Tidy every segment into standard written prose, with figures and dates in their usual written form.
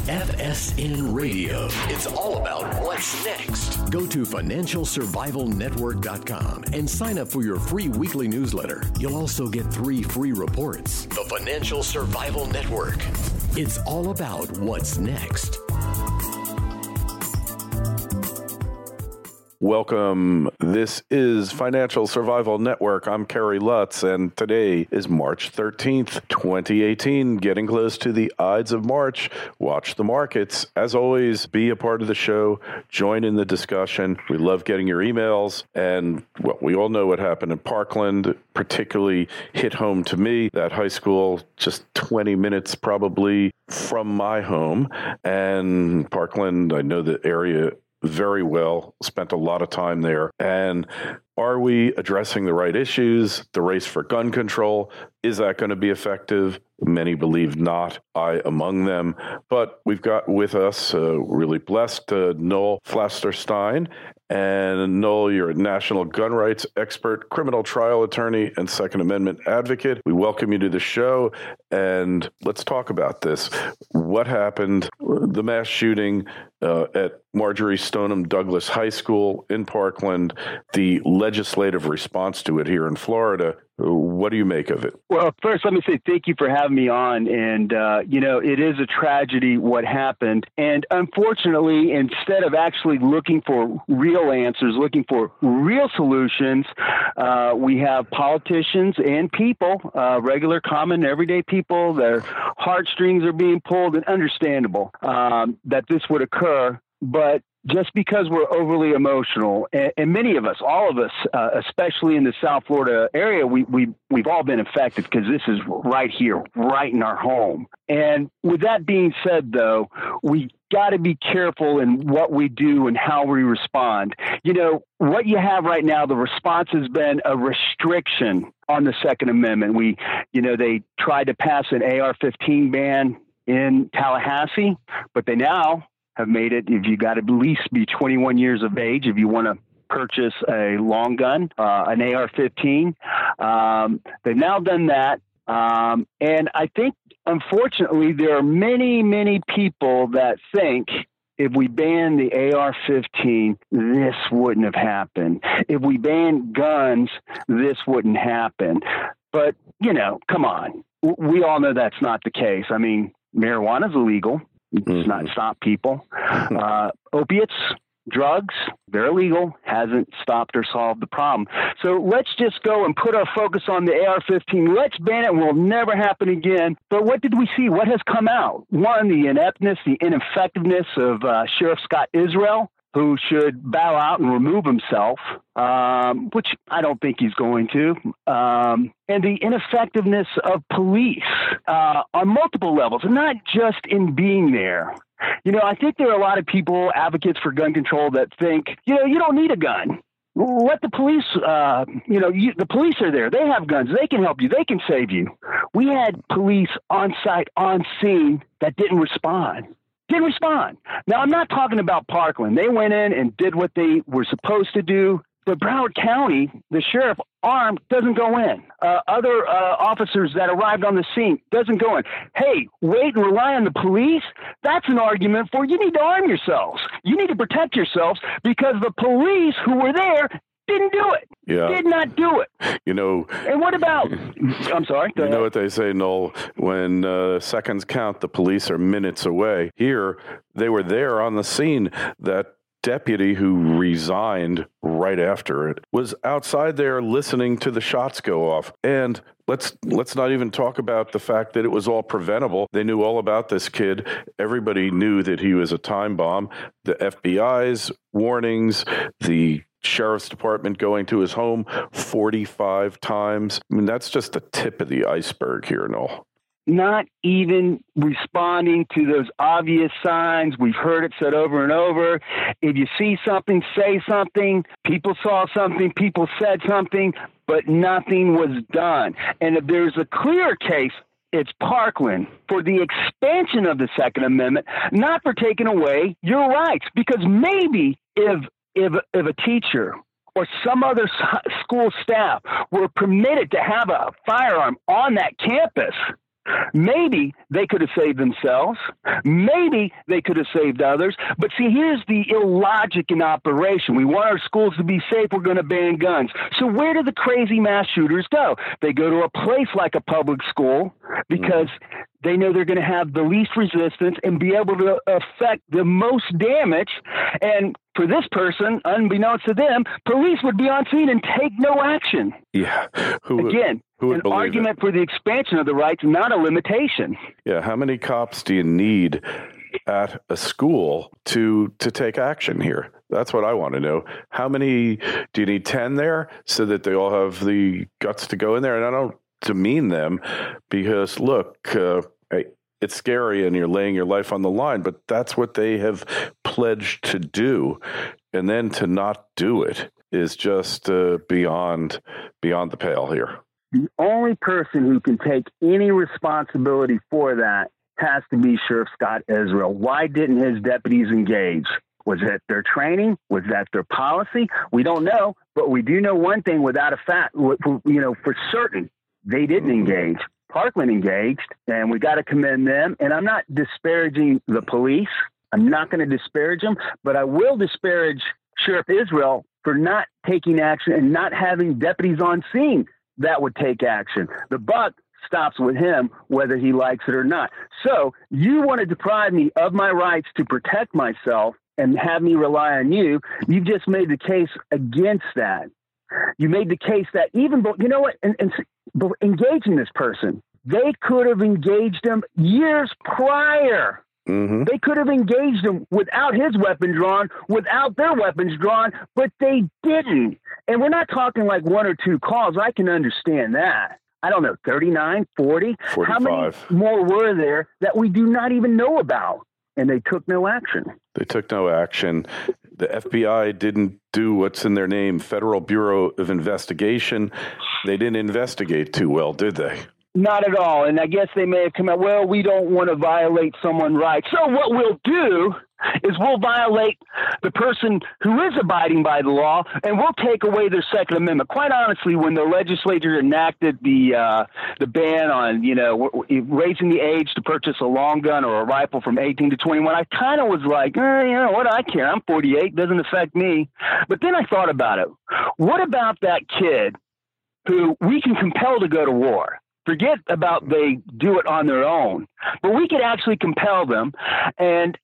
FSN Radio. It's all about what's next. Go to financialsurvivalnetwork.com and sign up for your free weekly newsletter. You'll also get 3 free reports. The Financial Survival Network. It's all about what's next. Welcome. This is Financial Survival Network. I'm Kerry Lutz, and today is March 13th, 2018. Getting close to the Ides of March. Watch the markets. As always, be a part of the show. Join in the discussion. We love getting your emails. And well, we all know what happened in Parkland, particularly hit home to me. That high school, just 20 minutes probably from my home. And Parkland, I know the area very well, spent a lot of time there. And are we addressing the right issues? The race for gun control, is that going to be effective? Many believe not, I among them. But we've got with us, really blessed, Noel Flasterstein. And Noel, you're a national gun rights expert, criminal trial attorney, and Second Amendment advocate. We welcome you to the show, and let's talk about this. What happened? The mass shooting at Marjory Stoneman Douglas High School in Parkland, the legislative response to it here in Florida. What do you make of it? Well, first, let me say thank you for having me on. And, it is a tragedy what happened. And unfortunately, instead of actually looking for real answers, looking for real solutions, we have politicians and people, regular, common, everyday people, their heartstrings are being pulled, and understandable that this would occur. But just because we're overly emotional, and many of us, all of us, especially in the South Florida area, we've all been affected because this is right here, right in our home. And with that being said, though, we got to be careful in what we do and how we respond. You know, what you have right now, the response has been a restriction on the Second Amendment. They tried to pass an AR-15 ban in Tallahassee, but they now have made it, if you got to at least be 21 years of age, if you want to purchase a long gun, an AR-15. They've now done that. And I think, unfortunately, there are many, many people that think if we banned the AR-15, this wouldn't have happened. If we banned guns, this wouldn't happen. But, come on. We all know that's not the case. I mean, marijuana is illegal. It's not stop people. Opiates, drugs, they're illegal. Hasn't stopped or solved the problem. So let's just go and put our focus on the AR-15. Let's ban it. It will never happen again. But what did we see? What has come out? One, the ineptness, the ineffectiveness of Sheriff Scott Israel, who should bow out and remove himself, which I don't think he's going to, and the ineffectiveness of police on multiple levels, not just in being there. I think there are a lot of people, advocates for gun control, that think, you don't need a gun. Let the police, the police are there. They have guns. They can help you. They can save you. We had police on site, on scene, that didn't respond. Now, I'm not talking about Parkland. They went in and did what they were supposed to do. But Broward County, the sheriff, armed, doesn't go in. Other officers that arrived on the scene doesn't go in. Hey, wait and rely on the police? That's an argument for you need to arm yourselves. You need to protect yourselves because the police who were there didn't do it. Yeah. Did not do it. And what about, I'm sorry. You know what they say, Noel, when seconds count, the police are minutes away. Here, they were there on the scene. That deputy who resigned right after it was outside there listening to the shots go off. And let's not even talk about the fact that it was all preventable. They knew all about this kid. Everybody knew that he was a time bomb. The FBI's warnings, the Sheriff's Department going to his home 45 times. I mean, that's just the tip of the iceberg here, Noel. Not even responding to those obvious signs. We've heard it said over and over. If you see something, say something. People saw something. People said something, but nothing was done. And if there's a clear case, it's Parkland for the expansion of the Second Amendment, not for taking away your rights. Because maybe if a teacher or some other school staff were permitted to have a firearm on that campus, Maybe they could have saved themselves. Maybe they could have saved others. But see, here's the illogic in operation. We want our schools to be safe. We're going to ban guns. So where do the crazy mass shooters go? They go to a place like a public school because they know they're going to have the least resistance and be able to affect the most damage. And for this person, unbeknownst to them, police would be on scene and take no action. Yeah. Who would an argument for the expansion of the rights, not a limitation. Yeah. How many cops do you need at a school to take action here? That's what I want to know. How many do you need? 10 there so that they all have the guts to go in there? And I don't demean them because, look, it's scary and you're laying your life on the line, but that's what they have pledged to do. And then to not do it is just beyond the pale here. The only person who can take any responsibility for that has to be Sheriff Scott Israel. Why didn't his deputies engage? Was that their training? Was that their policy? We don't know, but we do know one thing without a fact, for certain, they didn't engage. Parkland engaged, and we got to commend them. And I'm not disparaging the police. I'm not going to disparage them, but I will disparage Sheriff Israel for not taking action and not having deputies on scene that would take action. The buck stops with him, whether he likes it or not. So you want to deprive me of my rights to protect myself and have me rely on you. You've just made the case against that. You made the case that even, you know what, and engaging this person, they could have engaged him years prior. Mm-hmm. They could have engaged him without his weapon drawn, without their weapons drawn, but they didn't. And we're not talking like one or two calls. I can understand that. I don't know, 39, 40? 45. How many more were there that we do not even know about? And they took no action. They took no action. The FBI didn't do what's in their name, Federal Bureau of Investigation. They didn't investigate too well, did they? Not at all. And I guess they may have come out, well, we don't want to violate someone's rights. So what we'll do is we'll violate the person who is abiding by the law, and we'll take away their Second Amendment. Quite honestly, when the legislature enacted the ban on, raising the age to purchase a long gun or a rifle from 18 to 21, I kind of was like, what do I care? I'm 48. Doesn't affect me. But then I thought about it. What about that kid who we can compel to go to war? Forget about they do it on their own, but we could actually compel them. And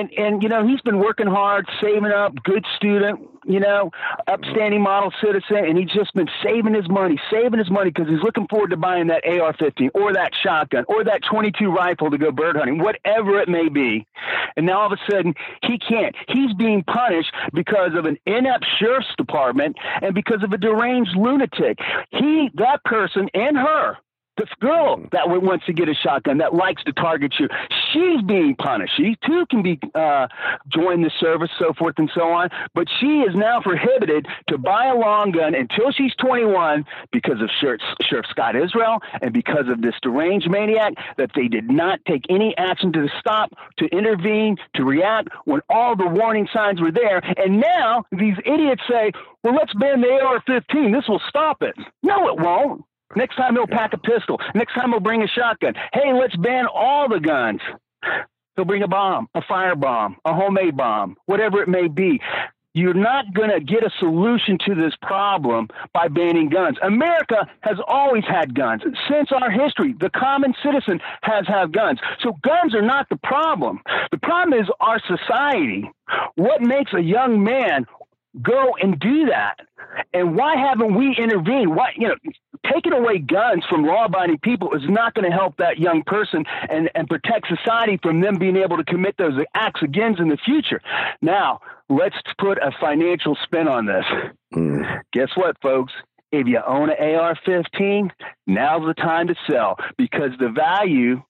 he's been working hard, saving up, good student, upstanding model citizen, and he's just been saving his money because he's looking forward to buying that AR-15 or that shotgun or that 22 rifle to go bird hunting, whatever it may be. And now all of a sudden he can't. He's being punished because of an inept sheriff's department and because of a deranged lunatic. That person and her, this girl that wants to get a shotgun, that likes to target you, she's being punished. She too can be join the service, so forth and so on. But she is now prohibited to buy a long gun until she's 21 because of Sheriff Scott Israel and because of this deranged maniac that they did not take any action to stop, to intervene, to react when all the warning signs were there. And now these idiots say, well, let's ban the AR-15. This will stop it. No, it won't. Next time he'll pack a pistol. Next time he'll bring a shotgun. Hey, let's ban all the guns. He'll bring a bomb, a firebomb, a homemade bomb, whatever it may be. You're not going to get a solution to this problem by banning guns. America has always had guns. Since our history, the common citizen has had guns. So guns are not the problem. The problem is our society. What makes a young man go and do that? And why haven't we intervened? Why, taking away guns from law-abiding people is not going to help that young person and protect society from them being able to commit those acts again in the future. Now, let's put a financial spin on this. Guess what, folks? If you own an AR-15, now's the time to sell because the value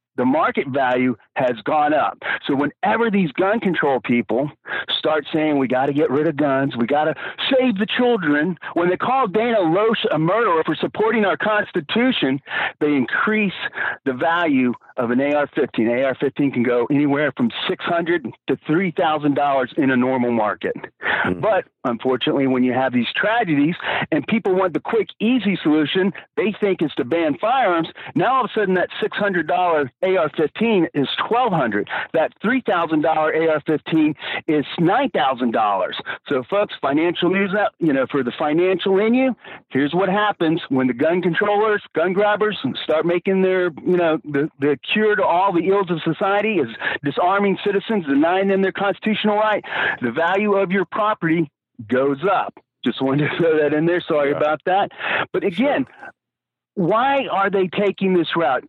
the market value has gone up. So whenever these gun control people start saying we got to get rid of guns, we got to save the children, when they call Dana Loesch a murderer for supporting our Constitution, they increase the value of an AR-15. AR-15 can go anywhere from $600 to $3,000 in a normal market. Mm-hmm. But unfortunately, when you have these tragedies and people want the quick, easy solution, they think is to ban firearms. Now all of a sudden that $600 AR-15 is $1,200. That $3,000 AR-15 is $9,000. So folks, financial news, for the financial in you, here's what happens when the gun controllers, gun grabbers start making their, the cure to all the ills of society is disarming citizens, denying them their constitutional right. The value of your property goes up. Just wanted to throw that in there. Sorry about that. But again, why are they taking this route?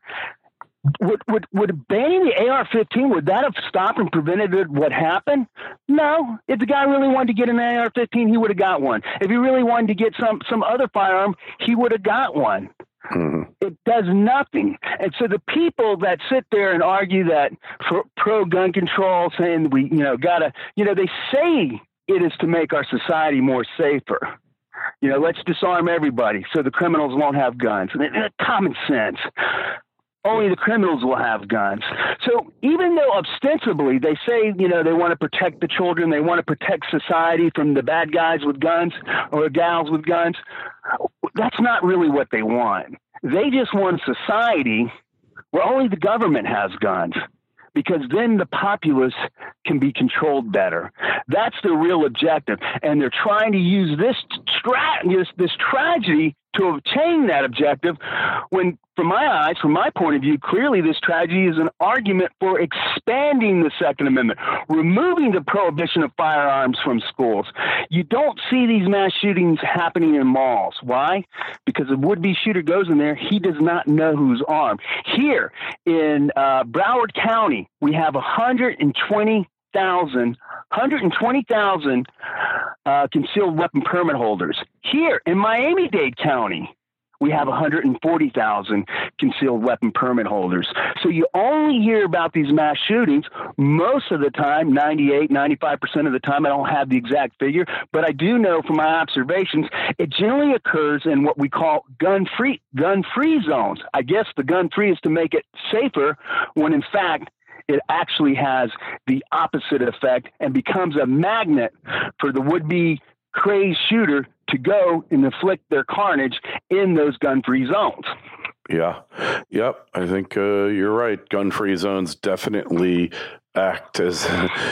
Would banning the AR-15, would that have stopped and prevented what happened? No. If the guy really wanted to get an AR-15, he would have got one. If he really wanted to get some other firearm, he would have got one. Mm-hmm. It does nothing. And so the people that sit there and argue that for pro-gun control, saying we, they say it is to make our society more safer. Let's disarm everybody so the criminals won't have guns. And common sense. Only the criminals will have guns. So even though ostensibly they say, they want to protect the children, they want to protect society from the bad guys with guns or gals with guns, that's not really what they want. They just want a society where only the government has guns, because then the populace can be controlled better. That's the real objective. And they're trying to use this tragedy to obtain that objective when, from my point of view, clearly this tragedy is an argument for expanding the Second Amendment, removing the prohibition of firearms from schools. You don't see these mass shootings happening in malls. Why? Because a would-be shooter goes in there, he does not know who's armed. Here in Broward County, we have 120,000 concealed weapon permit holders. Here in Miami-Dade County, we have 140,000 concealed weapon permit holders. So you only hear about these mass shootings most of the time, 95% of the time. I don't have the exact figure, but I do know from my observations, it generally occurs in what we call gun-free zones. I guess the gun-free is to make it safer when in fact it actually has the opposite effect and becomes a magnet for the would-be crazed shooter to go and inflict their carnage in those gun-free zones. Yeah. Yep. I think you're right. Gun-free zones definitely act as,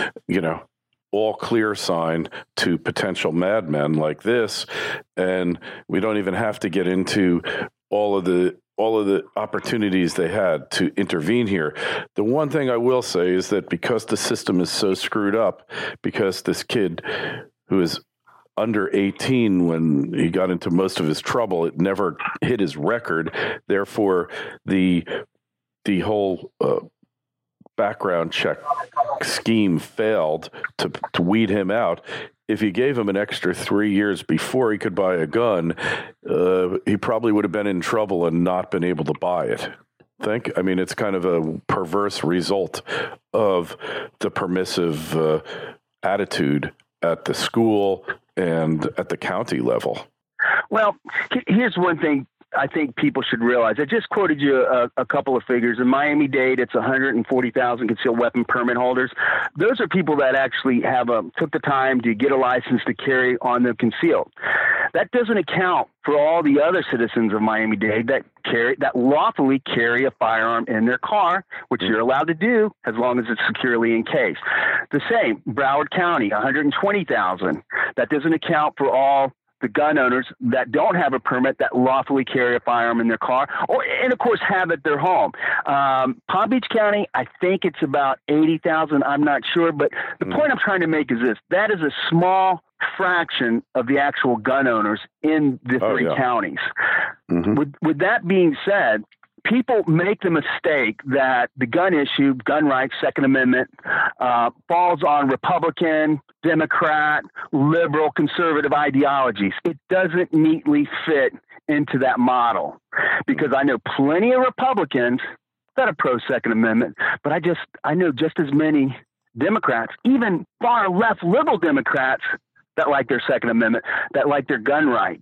all clear sign to potential madmen like this. And we don't even have to get into all of the opportunities they had to intervene here. The one thing I will say is that because the system is so screwed up, because this kid who is under 18 when he got into most of his trouble, it never hit his record. Therefore, the whole background check scheme failed to weed him out. If you gave him an extra 3 years before he could buy a gun, he probably would have been in trouble and not been able to buy it. It's kind of a perverse result of the permissive attitude at the school and at the county level. Well, here's one thing I think people should realize. I just quoted you a couple of figures. In Miami-Dade, it's 140,000 concealed weapon permit holders. Those are people that actually took the time to get a license to carry on them concealed. That doesn't account for all the other citizens of Miami-Dade that lawfully carry a firearm in their car, which you're allowed to do as long as it's securely encased. The same, Broward County, 120,000. That doesn't account for all the gun owners that don't have a permit that lawfully carry a firearm in their car, and of course have at their home. Palm Beach County, I think it's about 80,000. I'm not sure, but the point I'm trying to make is this: that is a small fraction of the actual gun owners in the three counties. Mm-hmm. With that being said, people make the mistake that the gun issue, gun rights, Second Amendment, falls on Republican, Democrat, liberal, conservative ideologies. It doesn't neatly fit into that model, because I know plenty of Republicans that are pro-Second Amendment, but I know just as many Democrats, even far left liberal Democrats, that like their Second Amendment, that like their gun rights.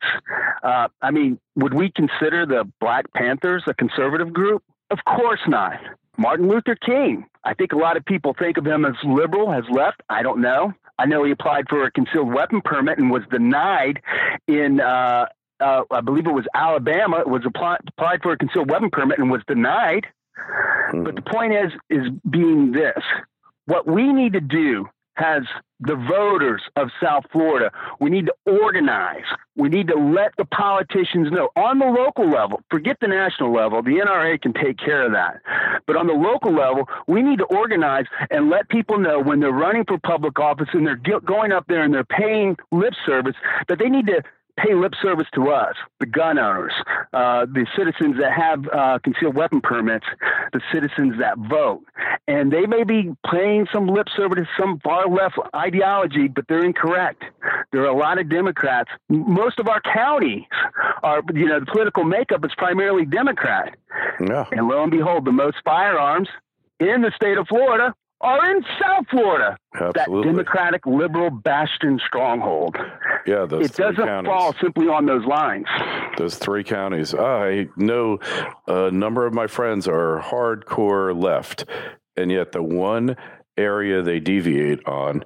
I mean, would we consider the Black Panthers a conservative group? Of course not. Martin Luther King, I think a lot of people think of him as liberal, as left. I don't know. I know he applied for a concealed weapon permit and was denied in, I believe it was Alabama. It was applied for a concealed weapon permit and was denied. But the point is being this. What we need to do as the voters of South Florida, we need to organize. We need to let the politicians know on the local level, forget the national level, the NRA can take care of that. But on the local level, we need to organize and let people know when they're running for public office and they're going up there and they're paying lip service, that they need to pay lip service to us, the gun owners, the citizens that have concealed weapon permits, the citizens that vote. And they may be paying some lip service to some far left ideology, but they're incorrect. There are a lot of Democrats. Most of our counties are, the political makeup is primarily Democrat. Yeah. And lo and behold, the most firearms in the state of Florida are in South Florida. Absolutely. That Democratic liberal bastion stronghold. Yeah, those it doesn't counties. fall simply on those lines. Those 3 counties. I know a number of my friends are hardcore left, and yet the one area they deviate on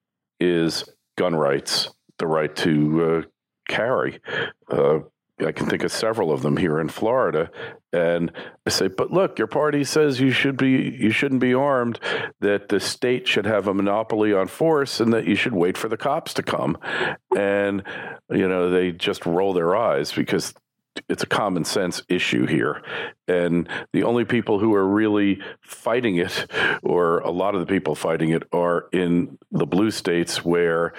is gun rights, the right to carry. I can think of several of them here in Florida. And I say, but look, your party says you shouldn't be armed, that the state should have a monopoly on force, and that you should wait for the cops to come. And, they just roll their eyes because it's a common sense issue here. And the only people who are really fighting it, or a lot of the people fighting it, are in the blue states where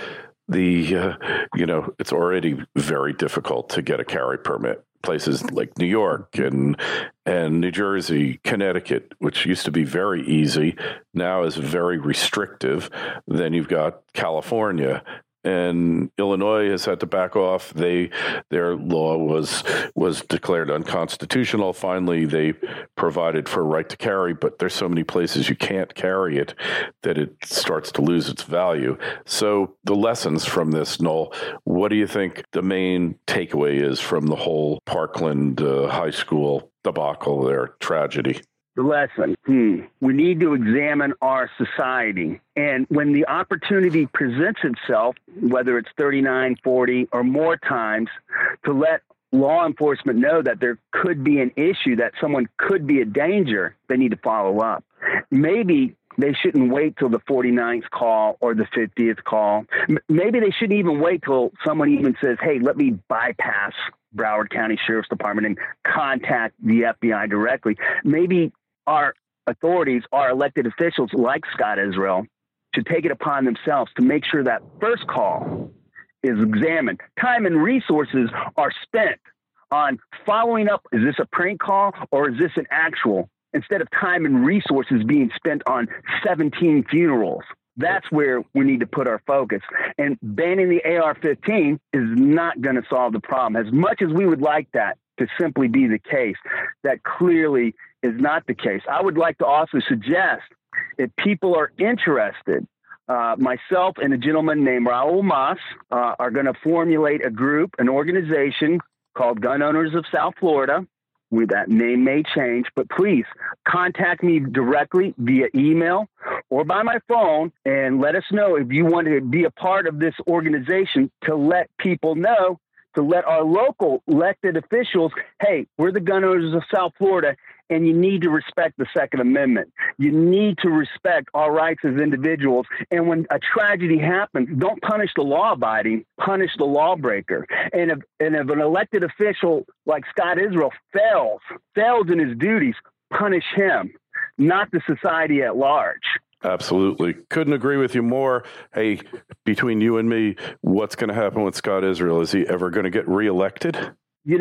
it's already very difficult to get a carry permit. Places like New York and New Jersey, Connecticut, which used to be very easy, now is very restrictive. Then you've got California, and Illinois has had to back off. Their law was declared unconstitutional. Finally, they provided for a right to carry, but there's so many places you can't carry it that it starts to lose its value. So the lessons from this, Noel, what do you think the main takeaway is from the whole Parkland High School debacle there, tragedy? The lesson, we need to examine our society. And when the opportunity presents itself, whether it's 39, 40, or more times, to let law enforcement know that there could be an issue, that someone could be a danger, they need to follow up. Maybe they shouldn't wait till the 49th call or the 50th call. Maybe they shouldn't even wait till someone even says, hey, let me bypass Broward County Sheriff's Department and contact the FBI directly. Maybe our authorities, our elected officials like Scott Israel, should take it upon themselves to make sure that first call is examined. Time and resources are spent on following up. Is this a prank call or is this an actual? Instead of time and resources being spent on 17 funerals. That's where we need to put our focus. And banning the AR-15 is not going to solve the problem. As much as we would like that to simply be the case, that clearly is not the case. I would like to also suggest if people are interested, myself and a gentleman named Raul Mas are going to formulate a group, an organization called Gun Owners of South Florida. That name may change, but please contact me directly via email or by my phone and let us know if you want to be a part of this organization, to let people know, to let our local elected officials, hey, we're the Gun Owners of South Florida, and you need to respect the Second Amendment. You need to respect our rights as individuals. And when a tragedy happens, don't punish the law-abiding, punish the lawbreaker. And if an elected official like Scott Israel fails in his duties, punish him, not the society at large. Absolutely. Couldn't agree with you more. Hey, between you and me, what's going to happen with Scott Israel? Is he ever going to get reelected? He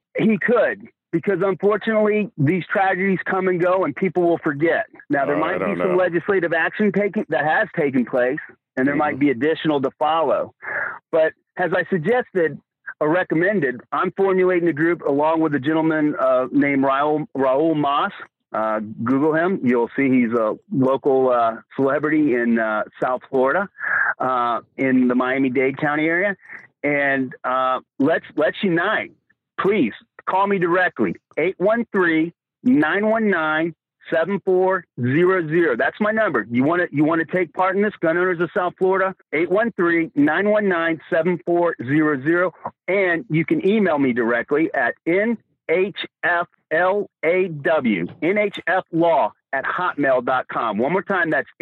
could. Because unfortunately, these tragedies come and go, and people will forget. Now, there might be some legislative action that has taken place, and there might be additional to follow. But as I suggested or recommended, I'm formulating a group along with a gentleman named Raul Mas. Google him. You'll see he's a local celebrity in South Florida, in the Miami-Dade County area. And let's unite. Please call me directly, 813-919-7400. That's my number. You want to take part in this, Gun Owners of South Florida, 813-919-7400. And you can email me directly at nhflaw@hotmail.com. One more time, that's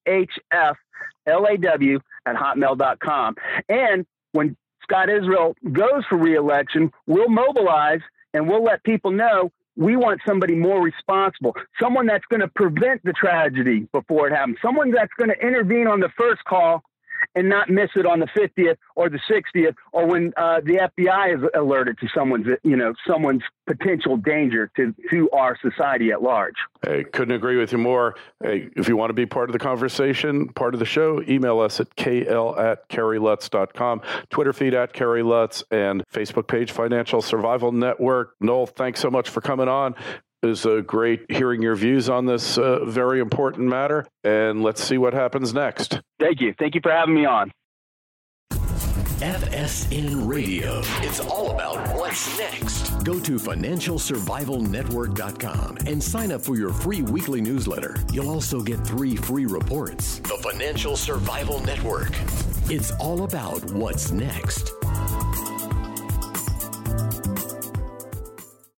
nhflaw@hotmail.com. And when Scott Israel goes for re-election, we'll mobilize and we'll let people know we want somebody more responsible, someone that's going to prevent the tragedy before it happens, someone that's going to intervene on the first call and not miss it on the 50th or the 60th, or when the FBI is alerted to someone's potential danger to our society at large. Hey, couldn't agree with you more. Hey, if you want to be part of the conversation, part of the show, email us at kl@kerrylutz.com, Twitter feed @KerryLutz, and Facebook page Financial Survival Network. Noel, thanks so much for coming on. It was great hearing your views on this very important matter, and let's see what happens next. Thank you. Thank you for having me on. FSN Radio. It's all about what's next. Go to FinancialSurvivalNetwork.com and sign up for your free weekly newsletter. You'll also get 3 free reports. The Financial Survival Network. It's all about what's next.